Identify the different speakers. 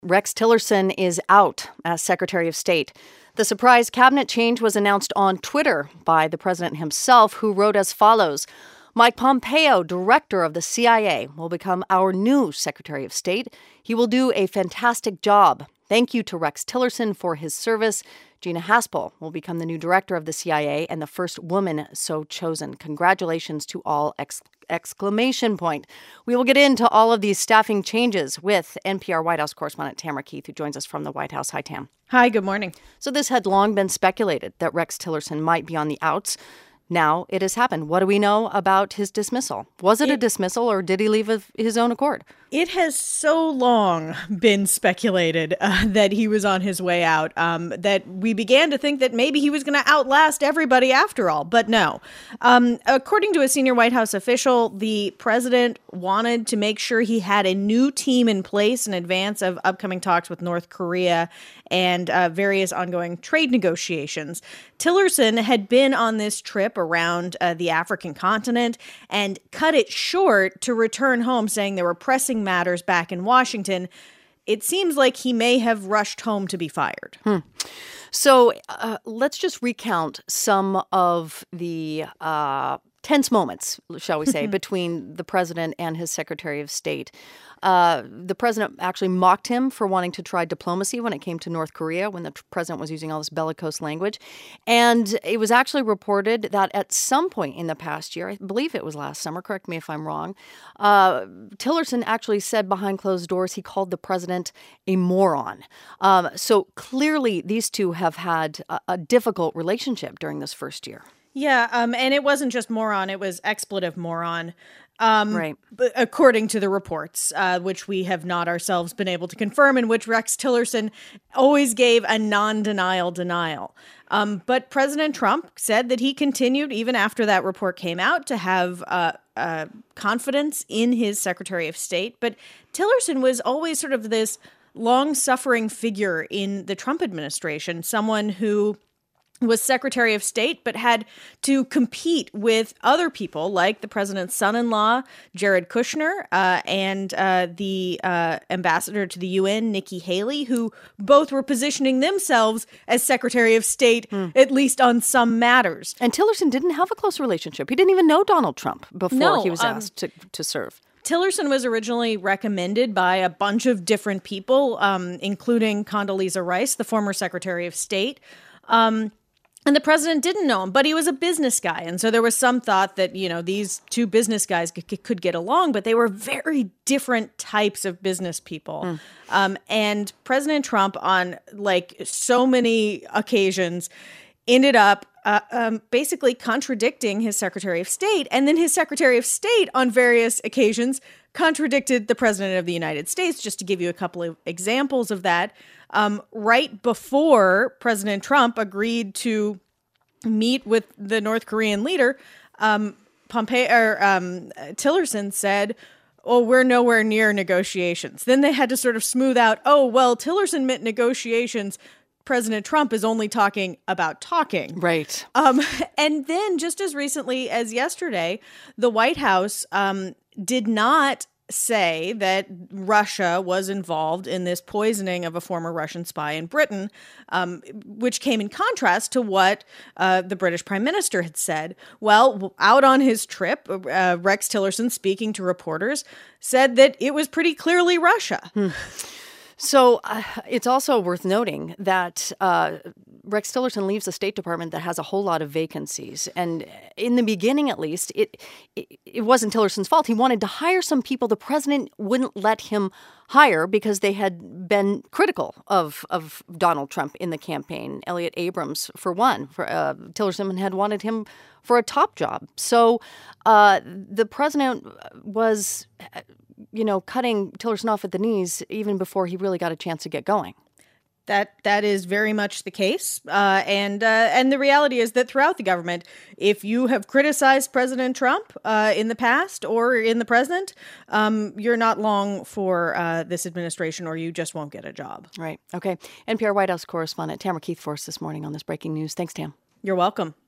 Speaker 1: Rex Tillerson is out as Secretary of State. The surprise cabinet change was announced on Twitter by the president himself, who wrote as follows: Mike Pompeo, director of the CIA, will become our new Secretary of State. He will do a fantastic job. Thank you to Rex Tillerson for his service. Gina Haspel will become the new director of the CIA and the first woman so chosen. Congratulations to all! Exclamation point. We will get into all of these staffing changes with NPR White House correspondent Tamara Keith, who joins us from the White House. Hi, Tam.
Speaker 2: Hi, good morning.
Speaker 1: So this had long been speculated that Rex Tillerson might be on the outs. Now it has happened. What do we know about his dismissal? Was it a dismissal, or did he leave of his own accord?
Speaker 2: It has so long been speculated that he was on his way out, that we began to think that maybe he was going to outlast everybody after all. But no. According to a senior White House official, the president wanted to make sure he had a new team in place in advance of upcoming talks with North Korea and various ongoing trade negotiations. Tillerson had been on this trip around the African continent and cut it short to return home, saying there were pressing matters back in Washington. It seems like he may have rushed home to be fired.
Speaker 1: So let's just recount some of the tense moments, shall we say, between the president and his Secretary of State. The president actually mocked him for wanting to try diplomacy when it came to North Korea, when the president was using all this bellicose language. And it was actually reported that at some point in the past year, I believe it was last summer, correct me if I'm wrong, Tillerson actually said behind closed doors he called the president a moron. So clearly these two have had a difficult relationship during this first year.
Speaker 2: Yeah, and it wasn't just moron, it was expletive moron.
Speaker 1: Right.
Speaker 2: But according to the reports, which we have not ourselves been able to confirm, in which Rex Tillerson always gave a non-denial denial. But President Trump said that he continued, even after that report came out, to have confidence in his Secretary of State. But Tillerson was always sort of this long-suffering figure in the Trump administration, someone who was Secretary of State, but had to compete with other people like the president's son-in-law, Jared Kushner, and the ambassador to the UN, Nikki Haley, who both were positioning themselves as Secretary of State, at least on some matters.
Speaker 1: And Tillerson didn't have a close relationship. He didn't even know Donald Trump before he was asked to serve.
Speaker 2: Tillerson was originally recommended by a bunch of different people, including Condoleezza Rice, the former Secretary of State. And the president didn't know him, but he was a business guy. And so there was some thought that, you know, these two business guys could get along, but they were very different types of business people. And President Trump, on like so many occasions, ended up basically contradicting his Secretary of State. And then his Secretary of State, on various occasions, contradicted the President of the United States. Just to give you a couple of examples of that. Right before President Trump agreed to meet with the North Korean leader, Tillerson said, "Oh, we're nowhere near negotiations." Then they had to sort of smooth out, "Oh, well, Tillerson meant negotiations. President Trump is only talking about talking."
Speaker 1: Right.
Speaker 2: And then just as recently as yesterday, the White House did not say that Russia was involved in this poisoning of a former Russian spy in Britain, which came in contrast to what the British Prime Minister had said. Well, out on his trip, Rex Tillerson, speaking to reporters, said that it was pretty clearly Russia.
Speaker 1: So it's also worth noting that Rex Tillerson leaves a State Department that has a whole lot of vacancies. And in the beginning, at least, it wasn't Tillerson's fault. He wanted to hire some people the president wouldn't let him hire because they had been critical of Donald Trump in the campaign. Elliott Abrams, for one. Tillerson had wanted him for a top job. So the president was, cutting Tillerson off at the knees even before he really got a chance to get going.
Speaker 2: That is very much the case. And the reality is that throughout the government, if you have criticized President Trump in the past or in the present, you're not long for this administration, or you just won't get a job.
Speaker 1: Right. Okay. NPR White House correspondent Tamara Keith for us this morning on this breaking news. Thanks, Tam.
Speaker 2: You're welcome.